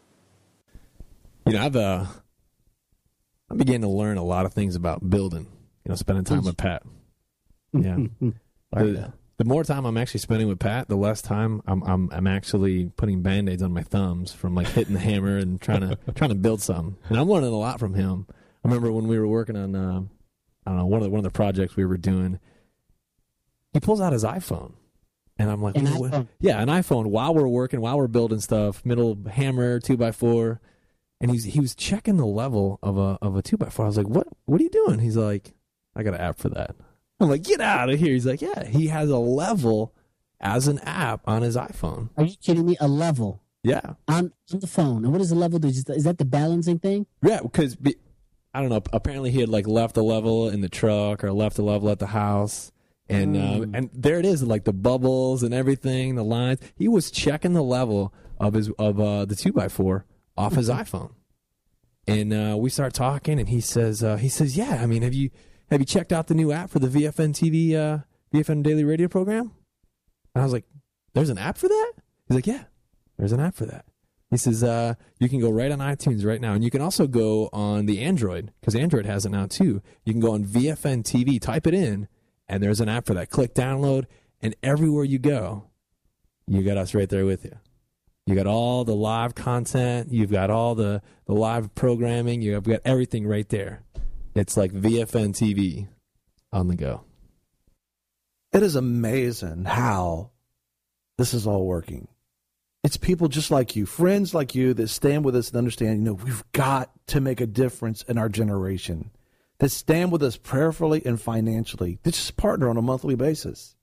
I began to learn a lot of things about building. Spending time with Pat. Yeah. The more time I'm actually spending with Pat, the less time I'm actually putting Band-Aids on my thumbs from hitting the hammer and trying to build something. And I'm learning a lot from him. I remember when we were working on one of the projects we were doing, he pulls out his iPhone. And I'm like, iPhone. Yeah, an iPhone while we're working, while we're building stuff, middle hammer, 2x4. And he was checking the level of a 2x4. I was like, what are you doing? He's like, I got an app for that. I'm like, get out of here. He's like, yeah, he has a level as an app on his iPhone. Are you kidding me? A level? Yeah. On the phone. And what is the level? Is that the balancing thing? Yeah, because, I don't know, apparently he had left a level in the truck or left a level at the house. And there it is, the bubbles and everything, the lines. He was checking the level of the 2x4 off his iPhone. And we start talking, and he says, yeah, I mean, have you checked out the new app for the VFN TV, VFN Daily Radio program? And I was like, there's an app for that? He's like, yeah, there's an app for that. He says, you can go right on iTunes right now. And you can also go on the Android, because Android has it now too. You can go on VFN TV, type it in, and there's an app for that. Click download, and everywhere you go, you got us right there with you. You got all the live content. You've got all the live programming. You've got everything right there. It's like VFN TV on the go. It is amazing how this is all working. It's people just like you, friends like you, that stand with us and understand, we've got to make a difference in our generation, that stand with us prayerfully and financially, that just partner on a monthly basis,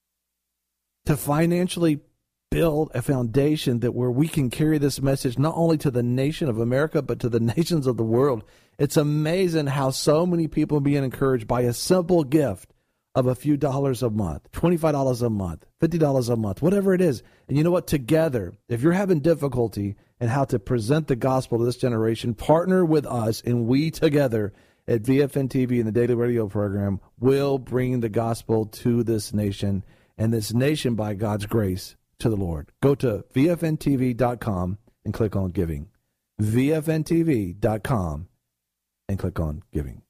to financially build a foundation that where we can carry this message not only to the nation of America, but to the nations of the world. It's amazing how so many people are being encouraged by a simple gift of a few dollars a month, $25 a month, $50 a month, whatever it is. And you know what? Together, if you're having difficulty in how to present the gospel to this generation, partner with us, and we together at VFN TV and the Daily Radio program will bring the gospel to this nation, and this nation, by God's grace, to the Lord. Go to VFNTV.com and click on giving. VFNTV.com and click on giving.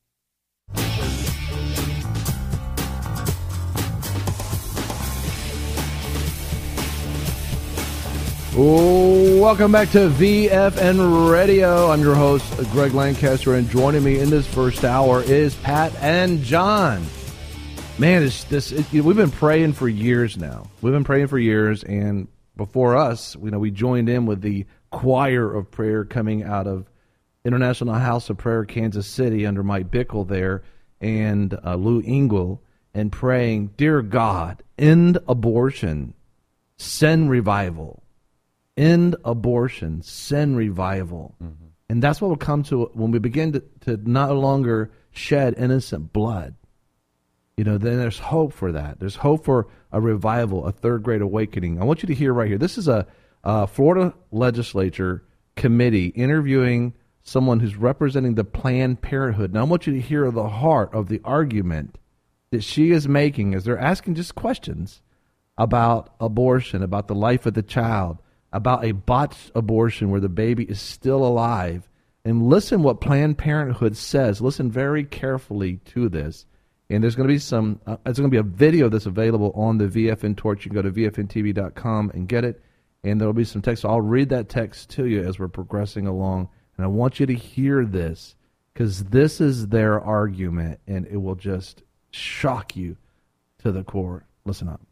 Welcome back to VFN Radio. I'm your host, Greg Lancaster, and joining me in this first hour is Pat and John. Man, we've been praying for years now. We've been praying for years, and before us, we joined in with the choir of prayer coming out of International House of Prayer, Kansas City, under Mike Bickle there, and Lou Engle, and praying, "Dear God, end abortion, send revival." End abortion, send revival. Mm-hmm. And that's what will come to when we begin to no longer shed innocent blood. Then there's hope for that. There's hope for a revival, a third great awakening. I want you to hear right here. This is a Florida legislature committee interviewing someone who's representing the Planned Parenthood. Now I want you to hear the heart of the argument that she is making as they're asking just questions about abortion, about the life of the child, about a botched abortion where the baby is still alive. And listen what Planned Parenthood says. Listen very carefully to this. And there's going to be it's going to be a video that's available on the VFN Torch. You can go to VFNTV.com and get it. And there'll be some text. So I'll read that text to you as we're progressing along. And I want you to hear this, because this is their argument, and it will just shock you to the core. Listen up.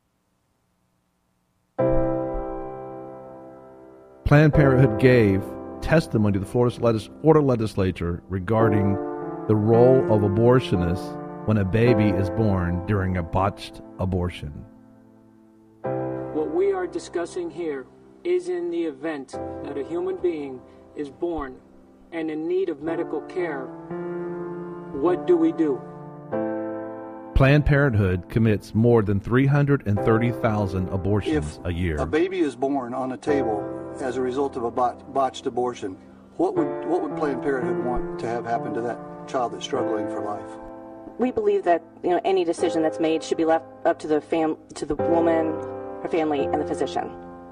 Planned Parenthood gave testimony to the Florida legislature regarding the role of abortionists when a baby is born during a botched abortion. What we are discussing here is in the event that a human being is born and in need of medical care, what do we do? Planned Parenthood commits more than 330,000 abortions a year. If a baby is born on a table as a result of a botched abortion, what would Planned Parenthood want to have happen to that child that's struggling for life? We believe that any decision that's made should be left up to the woman, her family, and the physician.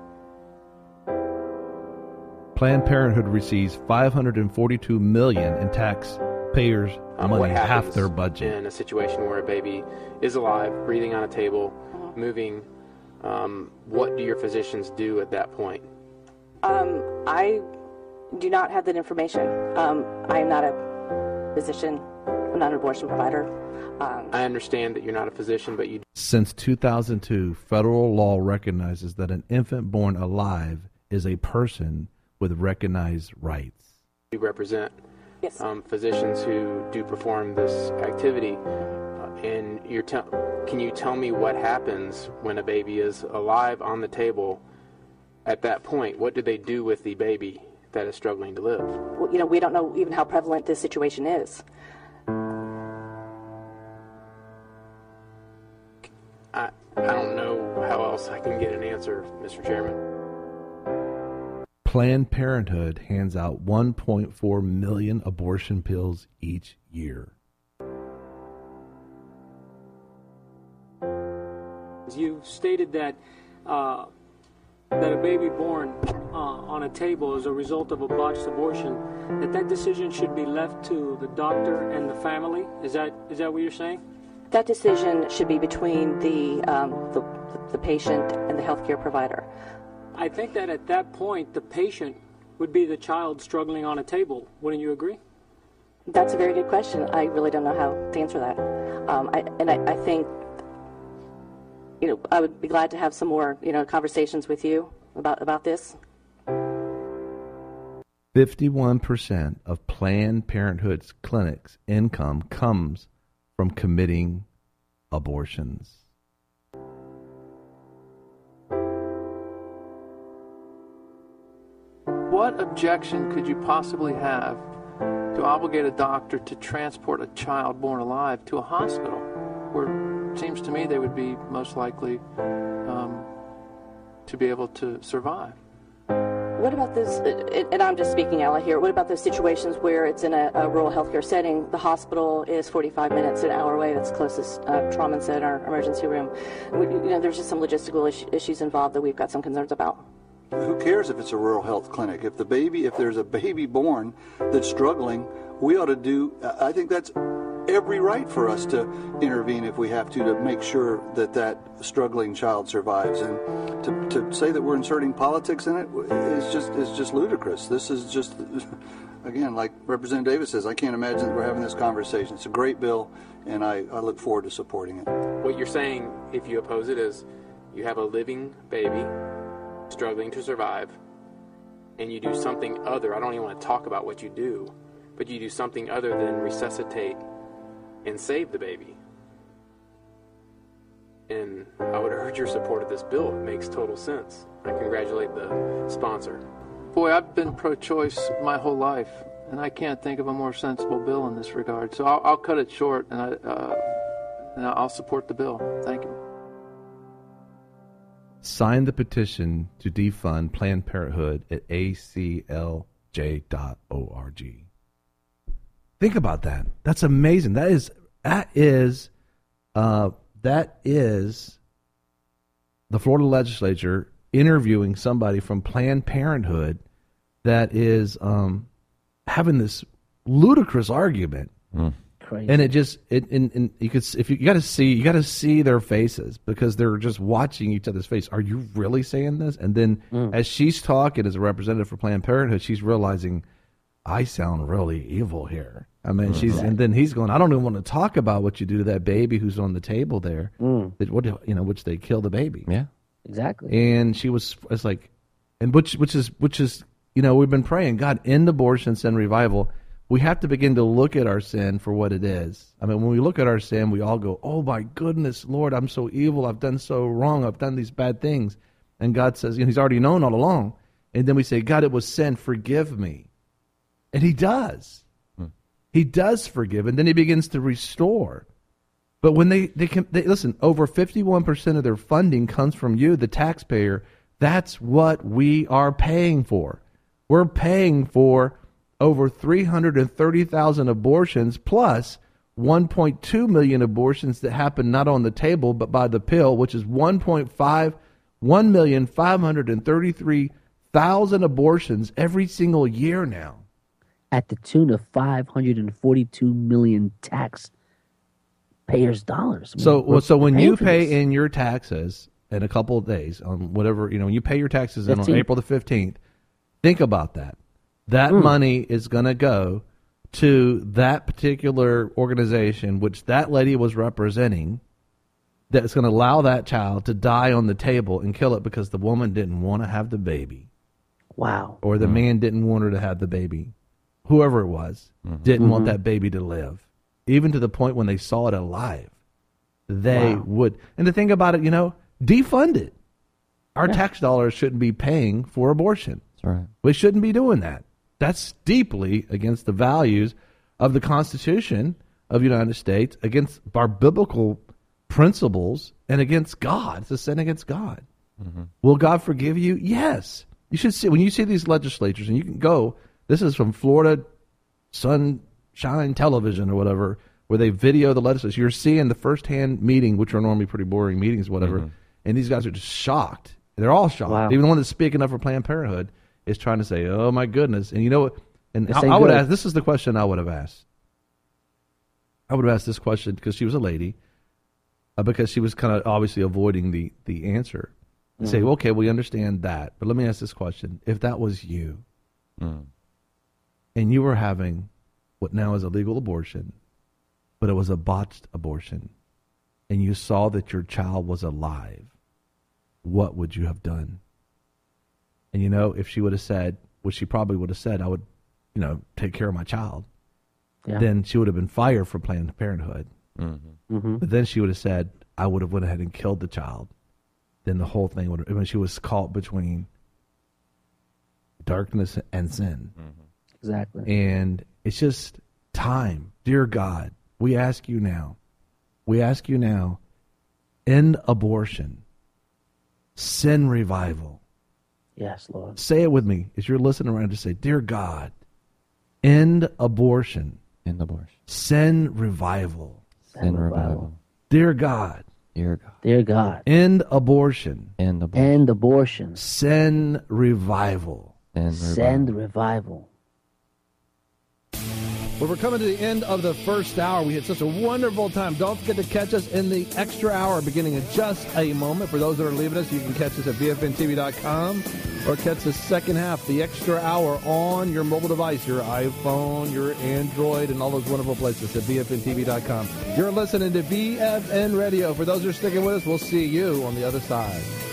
Planned Parenthood receives $542 million in taxpayers' money, half their budget. In a situation where a baby is alive, breathing on a table, moving, what do your physicians do at that point? I do not have that information. I am not a physician. I'm not an abortion provider. I understand that you're not a physician, but you... Since 2002, federal law recognizes that an infant born alive is a person with recognized rights. You represent physicians who do perform this activity, and can you tell me what happens when a baby is alive on the table? At that point, what do they do with the baby that is struggling to live? Well, we don't know even how prevalent this situation is. I don't know how else I can get an answer, Mr. Chairman. Planned Parenthood hands out 1.4 million abortion pills each year. You stated that a baby born on a table as a result of a botched abortion, that decision should be left to the doctor and the family. Is that what you're saying? That decision should be between the patient and the healthcare provider. I think that at that point, the patient would be the child struggling on a table. Wouldn't you agree? That's a very good question. I really don't know how to answer that. I think, I would be glad to have some more, conversations with you about this. 51% of Planned Parenthood's clinics' income comes from committing abortions. What objection could you possibly have to obligate a doctor to transport a child born alive to a hospital where seems to me they would be most likely to be able to survive. What about this, and I'm just speaking out loud here, what about those situations where it's in a rural healthcare setting, the hospital is 45 minutes, an hour away, that's the closest trauma center, emergency room. There's just some logistical issues involved that we've got some concerns about. Who cares if it's a rural health clinic? If there's a baby born that's struggling, we ought to do, I think that's every right for us to intervene if we have to make sure that struggling child survives. And to say that we're inserting politics in it is just ludicrous. This is just, again, like Representative Davis says, I can't imagine that we're having this conversation. It's a great bill, and I look forward to supporting it. What you're saying, if you oppose it, is you have a living baby struggling to survive, and you do something other. I don't even want to talk about what you do, but you do something other than resuscitate and save the baby. And I would urge your support of this bill. It makes total sense. I congratulate the sponsor. Boy, I've been pro-choice my whole life, and I can't think of a more sensible bill in this regard. So I'll cut it short, and I'll support the bill. Thank you. Sign the petition to defund Planned Parenthood at aclj.org. Think about that. That's amazing. That is the Florida legislature interviewing somebody from Planned Parenthood that is having this ludicrous argument. Crazy. And you got to see their faces, because they're just watching each other's face. Are you really saying this? And then as she's talking as a representative for Planned Parenthood, she's realizing, I sound really evil here. I mean, and then he's going, I don't even want to talk about what you do to that baby who's on the table there, which they kill the baby. Yeah, exactly. And it's like, and which is, we've been praying, God, end abortion, send revival. We have to begin to look at our sin for what it is. I mean, when we look at our sin, we all go, oh my goodness, Lord, I'm so evil. I've done so wrong. I've done these bad things. And God says, he's already known all along. And then we say, God, it was sin. Forgive me. And he does. He does forgive. And then he begins to restore. But when they listen, over 51% of their funding comes from you, the taxpayer. That's what we are paying for. We're paying for over 330,000 abortions, plus 1.2 million abortions that happen not on the table but by the pill, which is 1,533,000 abortions every single year now. At the tune of 542 million taxpayers' dollars. So when you pay in your taxes in a couple of days, on whatever, when you pay your taxes on April the 15th, think about that. That money is going to go to that particular organization, which that lady was representing, that's going to allow that child to die on the table and kill it because the woman didn't want to have the baby. Wow. Or the man didn't want her to have the baby. Whoever it was didn't want that baby to live. Even to the point when they saw it alive, they would. And the thing about it, defund it. Our tax dollars shouldn't be paying for abortion. That's right. We shouldn't be doing that. That's deeply against the values of the Constitution of the United States, against our biblical principles, and against God. It's a sin against God. Will God forgive you? Yes. You should see, when you see these legislatures, and you can go, this is from Florida Sunshine Television or whatever, where they video the legislature. You're seeing the first-hand meeting, which are normally pretty boring meetings, whatever, and these guys are just shocked. They're all shocked. Wow. Even the one that's speaking up for Planned Parenthood is trying to say, oh my goodness. And you know what? And I would ask, this is the question I would have asked. I would have asked this question because she was a lady, because she was kind of obviously avoiding the answer. And say, well, okay, we understand that. But let me ask this question. If that was you, and you were having what now is a legal abortion, but it was a botched abortion, and you saw that your child was alive, what would you have done? And if she would have said, which she probably would have said, I would, take care of my child, then she would have been fired from Planned Parenthood. But then she would have said, I would have went ahead and killed the child. Then the whole thing would have, when she was caught between darkness and sin. Exactly. And it's just time. Dear God, we ask you now, End abortion. Send revival. Yes, Lord. Say it with me as you're listening around. Just say, Dear God, end abortion. End abortion. Send revival. Send revival. Dear God. Dear God. Dear God. End abortion. End abortion. End abortion. Send revival. Send revival. Well, we're coming to the end of the first hour. We had such a wonderful time. Don't forget to catch us in the extra hour beginning in just a moment. For those that are leaving us, you can catch us at BFNTV.com or catch the second half, the extra hour, on your mobile device, your iPhone, your Android, and all those wonderful places at BFNTV.com. You're listening to BFN Radio. For those who are sticking with us, we'll see you on the other side.